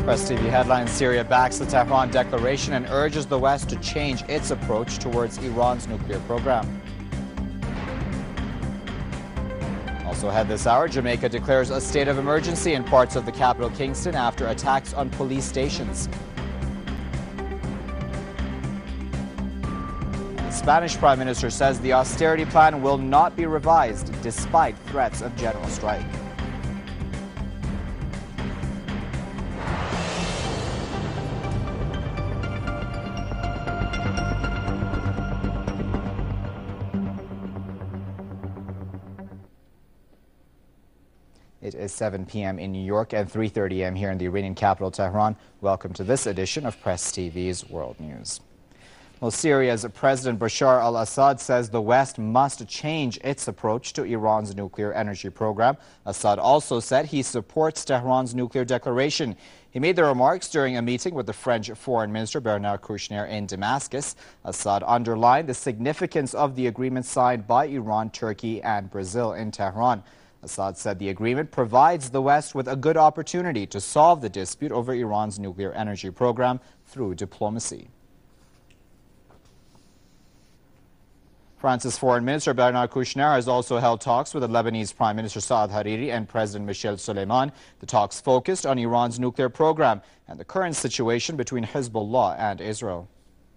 Press TV headline: Syria backs the Tehran declaration and urges the West to change its approach towards Iran's nuclear program. Also ahead this hour, Jamaica declares a state of emergency in parts of the capital, Kingston, after attacks on police stations. The Spanish Prime Minister says the austerity plan will not be revised despite threats of general strike. It is 7 p.m. in New York and 3:30 a.m. here in the Iranian capital, Tehran. Welcome to this edition of Press TV's World News. Well, Syria's President Bashar al-Assad says the West must change its approach to Iran's nuclear energy program. Assad also said he supports Tehran's nuclear declaration. He made the remarks during a meeting with the French Foreign Minister Bernard Kouchner in Damascus. Assad underlined the significance of the agreement signed by Iran, Turkey, and Brazil in Tehran. Assad said the agreement provides the West with a good opportunity to solve the dispute over Iran's nuclear energy program through diplomacy. France's Foreign Minister Bernard Kouchner has also held talks with the Lebanese Prime Minister Saad Hariri and President Michel Soleiman. The talks focused on Iran's nuclear program and the current situation between Hezbollah and Israel.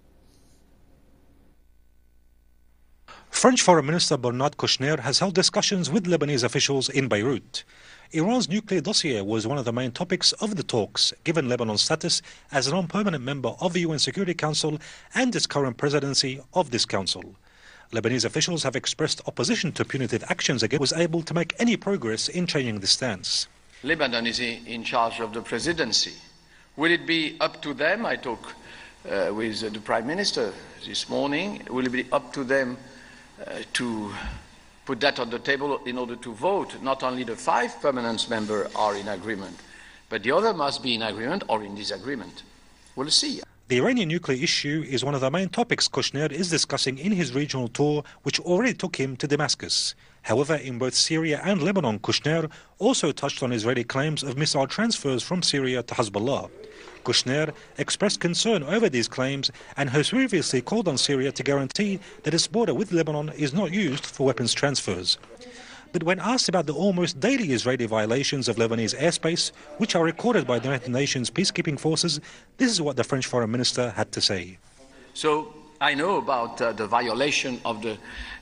French Foreign Minister Bernard Kouchner has held discussions with Lebanese officials in Beirut. Iran's nuclear dossier was one of the main topics of the talks, given Lebanon's status as a non-permanent member of the UN Security Council and its current presidency of this council. Lebanese officials have expressed opposition to punitive actions against was able to make any progress in changing the stance. Lebanon is in charge of the presidency. Will it be up to them? I talked with the Prime Minister this morning. Will it be up to them to put that on the table in order to vote? Not only the 5 permanent members are in agreement, but the other must be in agreement or in disagreement. We'll see. The Iranian nuclear issue is one of the main topics Kouchner is discussing in his regional tour, which already took him to Damascus. However, in both Syria and Lebanon, Kouchner also touched on Israeli claims of missile transfers from Syria to Hezbollah. Kouchner expressed concern over these claims and has previously called on Syria to guarantee that its border with Lebanon is not used for weapons transfers. But when asked about the almost daily Israeli violations of Lebanese airspace, which are recorded by the United Nations peacekeeping forces, this is what the French Foreign Minister had to say. So I know about the violation of the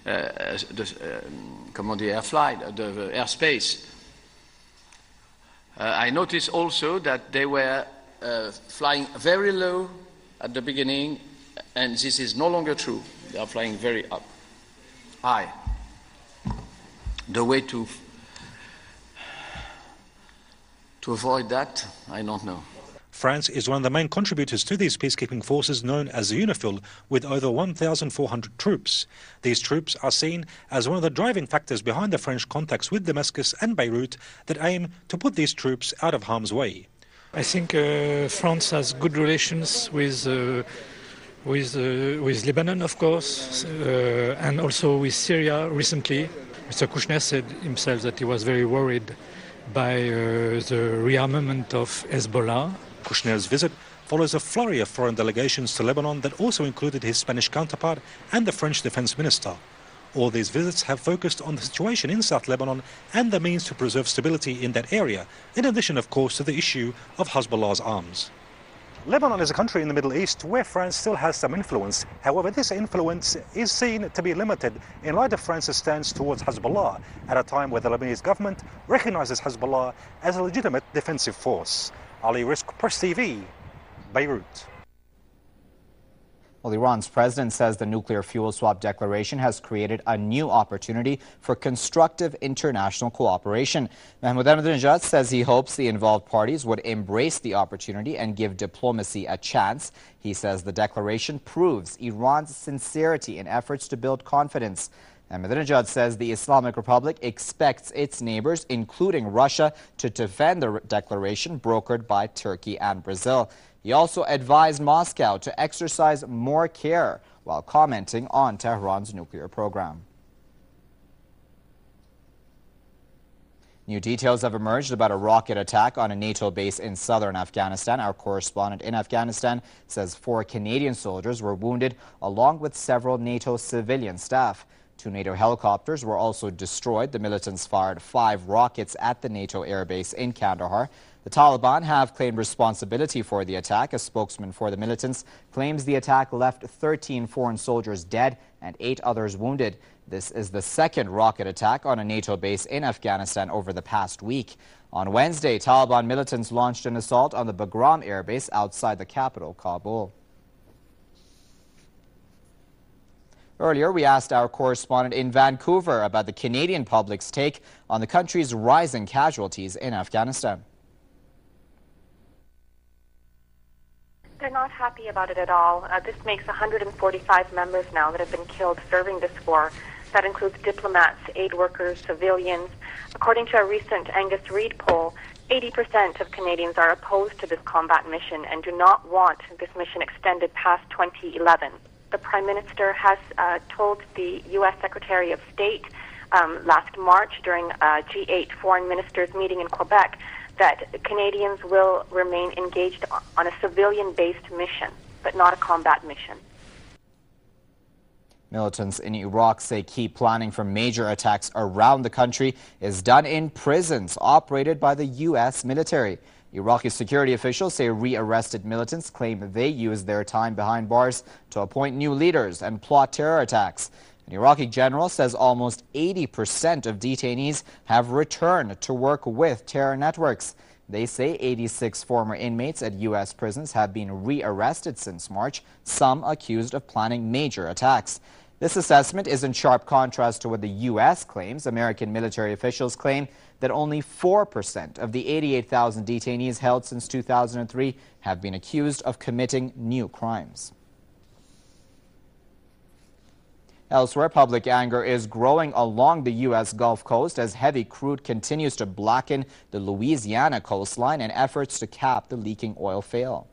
airspace. I noticed also that they were flying very low at the beginning, and this is no longer true. They are flying very high. The way to avoid that, I don't know. France is one of the main contributors to these peacekeeping forces known as the UNIFIL, with over 1,400 troops. These troops are seen as one of the driving factors behind the French contacts with Damascus and Beirut that aim to put these troops out of harm's way. I think France has good relations with Lebanon, of course, and also with Syria recently. Mr. Kouchner said himself that he was very worried by the rearmament of Hezbollah. Kouchner's visit follows a flurry of foreign delegations to Lebanon that also included his Spanish counterpart and the French defense minister. All these visits have focused on the situation in South Lebanon and the means to preserve stability in that area, in addition, of course, to the issue of Hezbollah's arms. Lebanon is a country in the Middle East where France still has some influence. However, this influence is seen to be limited in light of France's stance towards Hezbollah at a time where the Lebanese government recognizes Hezbollah as a legitimate defensive force. Ali Rizk, Press TV, Beirut. Well, Iran's president says the nuclear fuel swap declaration has created a new opportunity for constructive international cooperation. Mahmoud Ahmadinejad says he hopes the involved parties would embrace the opportunity and give diplomacy a chance. He says the declaration proves Iran's sincerity in efforts to build confidence. Ahmadinejad says the Islamic Republic expects its neighbors, including Russia, to defend the declaration brokered by Turkey and Brazil. He also advised Moscow to exercise more care while commenting on Tehran's nuclear program. New details have emerged about a rocket attack on a NATO base in southern Afghanistan. Our correspondent in Afghanistan says 4 Canadian soldiers were wounded, along with several NATO civilian staff. 2 NATO helicopters were also destroyed. The militants fired 5 rockets at the NATO airbase in Kandahar. The Taliban have claimed responsibility for the attack. A spokesman for the militants claims the attack left 13 foreign soldiers dead and 8 others wounded. This is the second rocket attack on a NATO base in Afghanistan over the past week. On Wednesday, Taliban militants launched an assault on the Bagram airbase outside the capital, Kabul. Earlier, we asked our correspondent in Vancouver about the Canadian public's take on the country's rising casualties in Afghanistan. They're not happy about it at all. This makes 145 members now that have been killed serving this war. That includes diplomats, aid workers, civilians. According to a recent Angus Reid poll, 80% of Canadians are opposed to this combat mission and do not want this mission extended past 2011. The Prime Minister has told the U.S. Secretary of State last March during a G8 foreign ministers meeting in Quebec that Canadians will remain engaged on a civilian-based mission, but not a combat mission. Militants in Iraq say key planning for major attacks around the country is done in prisons operated by the U.S. military. Iraqi security officials say re-arrested militants claim they used their time behind bars to appoint new leaders and plot terror attacks. An Iraqi general says almost 80% of detainees have returned to work with terror networks. They say 86 former inmates at U.S. prisons have been re-arrested since March, some accused of planning major attacks. This assessment is in sharp contrast to what the U.S. claims. American military officials claim that only 4% of the 88,000 detainees held since 2003 have been accused of committing new crimes. Elsewhere, public anger is growing along the U.S. Gulf Coast as heavy crude continues to blacken the Louisiana coastline and efforts to cap the leaking oil fail.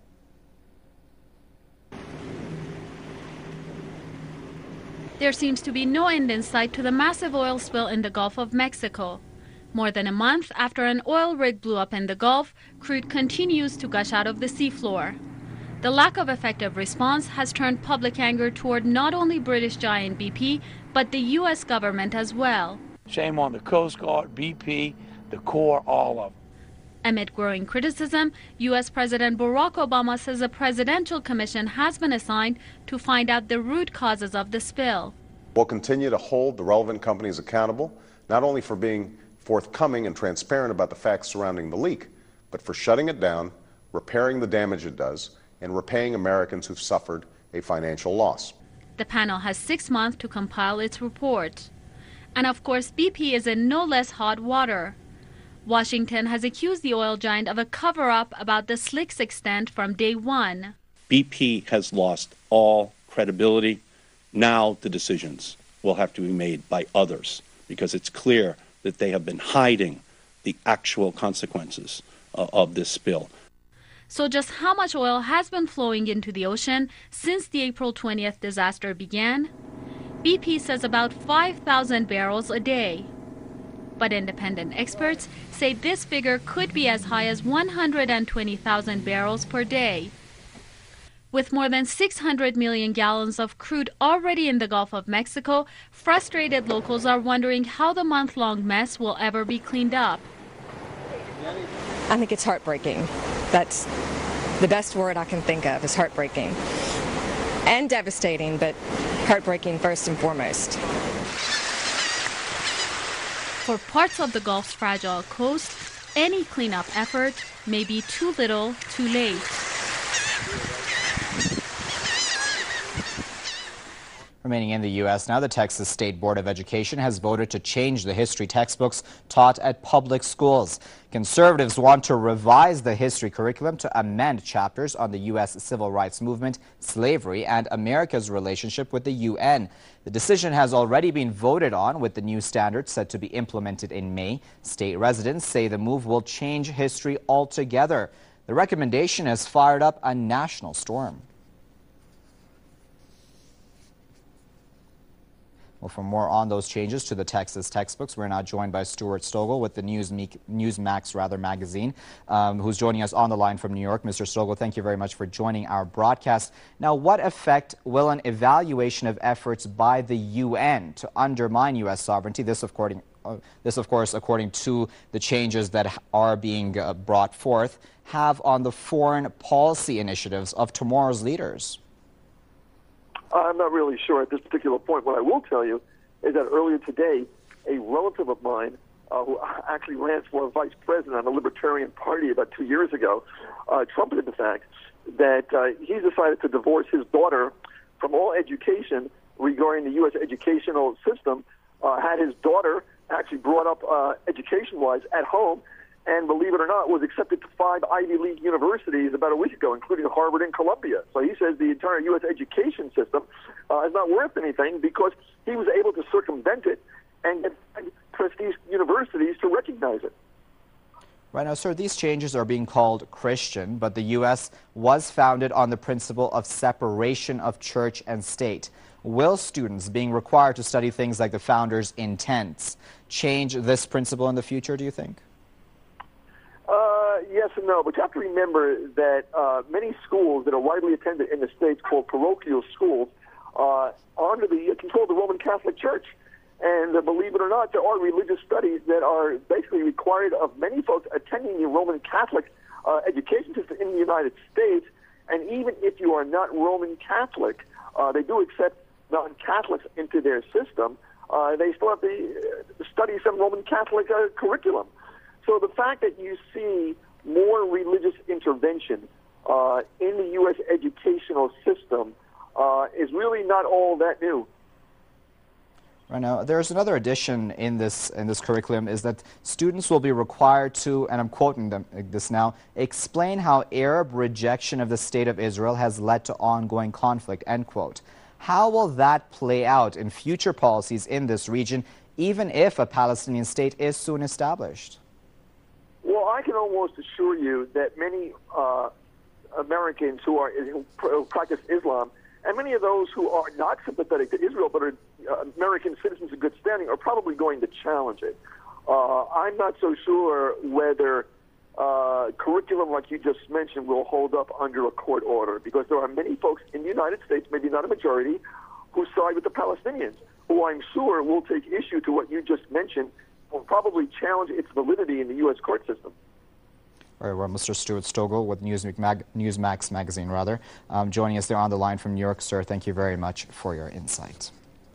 There seems to be no end in sight to the massive oil spill in the Gulf of Mexico. More than a month after an oil rig blew up in the Gulf, crude continues to gush out of the seafloor. The lack of effective response has turned public anger toward not only British giant BP, but the U.S. government as well. Shame on the Coast Guard, BP, the Corps, all of them. Amid growing criticism, U.S. President Barack Obama says a presidential commission has been assigned to find out the root causes of the spill. We'll continue to hold the relevant companies accountable, not only for being forthcoming and transparent about the facts surrounding the leak, but for shutting it down, repairing the damage it does, and repaying Americans who've suffered a financial loss. The panel has 6 months to compile its report. And of course, BP is in no less hot water. Washington has accused the oil giant of a cover-up about the slick's extent from day one. BP has lost all credibility. Now the decisions will have to be made by others because it's clear that they have been hiding the actual consequences of this spill. So just how much oil has been flowing into the ocean since the April 20th disaster began? BP says about 5,000 barrels a day. But independent experts say this figure could be as high as 120,000 barrels per day. With more than 600 million gallons of crude already in the Gulf of Mexico, frustrated locals are wondering how the month-long mess will ever be cleaned up. I think it's heartbreaking. That's the best word I can think of, is heartbreaking. And devastating, but heartbreaking first and foremost. For parts of the Gulf's fragile coast, any cleanup effort may be too little, too late. Remaining in the U.S. now, the Texas State Board of Education has voted to change the history textbooks taught at public schools. Conservatives want to revise the history curriculum to amend chapters on the U.S. civil rights movement, slavery, and America's relationship with the UN. The decision has already been voted on, with the new standards set to be implemented in May. State residents say the move will change history altogether. The recommendation has fired up a national storm. Well, for more on those changes to the Texas textbooks, we're now joined by Stuart Stogel with the Newsmax magazine, who's joining us on the line from New York. Mr. Stogel, thank you very much for joining our broadcast. Now, what effect will an evaluation of efforts by the UN to undermine U.S. sovereignty, this of course according to the changes that are being brought forth, have on the foreign policy initiatives of tomorrow's leaders? I'm not really sure at this particular point. What I will tell you is that earlier today, a relative of mine who actually ran for vice president on the Libertarian Party about 2 years ago trumpeted the fact that he's decided to divorce his daughter from all education regarding the U.S. educational system, had his daughter actually brought up education-wise at home, and believe it or not, was accepted to 5 Ivy League universities about a week ago, including Harvard and Columbia. So he says the entire U.S. education system is not worth anything because he was able to circumvent it and get prestige universities to recognize it. Right now, sir, these changes are being called Christian, but the U.S. was founded on the principle of separation of church and state. Will students being required to study things like the founders' intents change this principle in the future, do you think? Yes and no, but you have to remember that many schools that are widely attended in the States, called parochial schools, are under the control of the Roman Catholic Church. And believe it or not, there are religious studies that are basically required of many folks attending the Roman Catholic education system in the United States. And even if you are not Roman Catholic, they do accept non-Catholics into their system. They still have to study some Roman Catholic curriculum. So the fact that you see more religious intervention in the U.S. educational system is really not all that new. Right now, there's another addition in this curriculum is that students will be required to, and I'm quoting this now, explain how Arab rejection of the State of Israel has led to ongoing conflict, end quote. How will that play out in future policies in this region, even if a Palestinian state is soon established? Well, I can almost assure you that many Americans who practice Islam, and many of those who are not sympathetic to Israel but are American citizens of good standing, are probably going to challenge it. I'm not so sure whether curriculum like you just mentioned will hold up under a court order, because there are many folks in the United States, maybe not a majority, who side with the Palestinians, who I'm sure will take issue to what you just mentioned, will probably challenge its validity in the U.S. court system. All right, well, Mr. Stuart Stogel with Newsmax magazine, joining us there on the line from New York. Sir, thank you very much for your insight.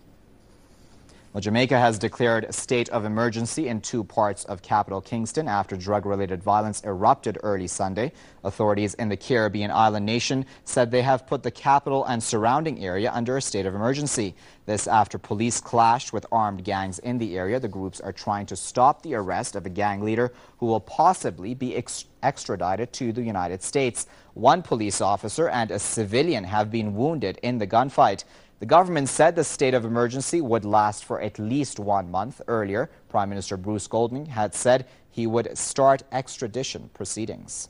Well, Jamaica has declared a state of emergency in 2 parts of capital Kingston after drug-related violence erupted early Sunday. Authorities in the Caribbean island nation said they have put the capital and surrounding area under a state of emergency. This after police clashed with armed gangs in the area. The groups are trying to stop the arrest of a gang leader who will possibly be extradited to the United States. 1 police officer and a civilian have been wounded in the gunfight. The government said the state of emergency would last for at least 1 month. Earlier, Prime Minister Bruce Golding had said he would start extradition proceedings.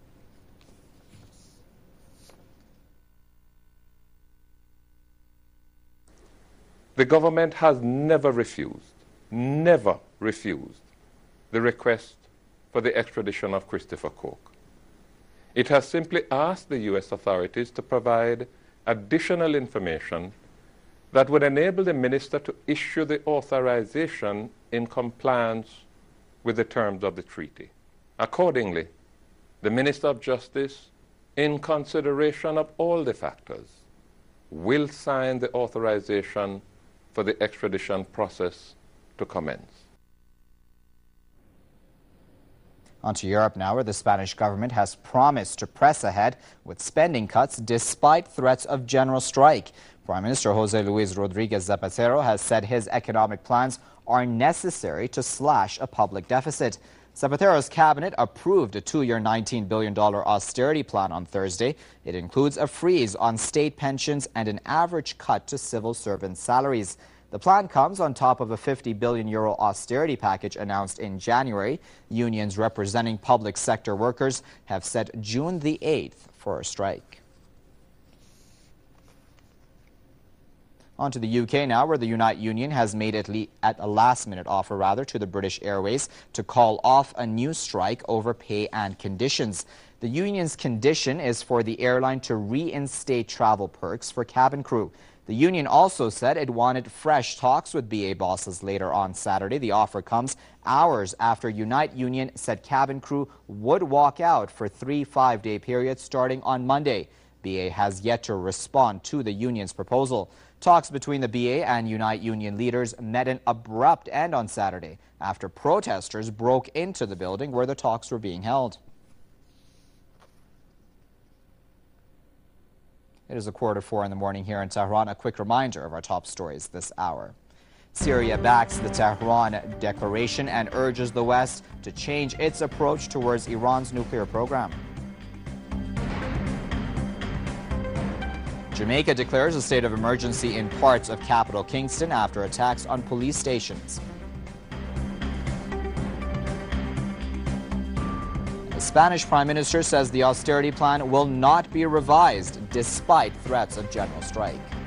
The government has never refused the request for the extradition of Christopher Coke. It has simply asked the U.S. authorities to provide additional information that would enable the minister to issue the authorization in compliance with the terms of the treaty. Accordingly, the Minister of Justice, in consideration of all the factors, will sign the authorization for the extradition process to commence. On to Europe now, where the Spanish government has promised to press ahead with spending cuts despite threats of general strike. Prime Minister José Luis Rodríguez Zapatero has said his economic plans are necessary to slash a public deficit. Zapatero's cabinet approved a 2-year $19 billion austerity plan on Thursday. It includes a freeze on state pensions and an average cut to civil servant salaries. The plan comes on top of a €50 billion austerity package announced in January. Unions representing public sector workers have set June the 8th for a strike. On to the UK now, where the Unite Union has made at a last-minute offer to the British Airways to call off a new strike over pay and conditions. The union's condition is for the airline to reinstate travel perks for cabin crew. The union also said it wanted fresh talks with BA bosses later on Saturday. The offer comes hours after Unite Union said cabin crew would walk out for 3 5-day periods starting on Monday. BA has yet to respond to the union's proposal. Talks between the BA and Unite Union leaders met an abrupt end on Saturday after protesters broke into the building where the talks were being held. It is 4:15 in the morning here in Tehran. A quick reminder of our top stories this hour. Syria backs the Tehran Declaration and urges the West to change its approach towards Iran's nuclear program. Jamaica declares a state of emergency in parts of capital Kingston after attacks on police stations. The Spanish Prime Minister says the austerity plan will not be revised despite threats of general strike.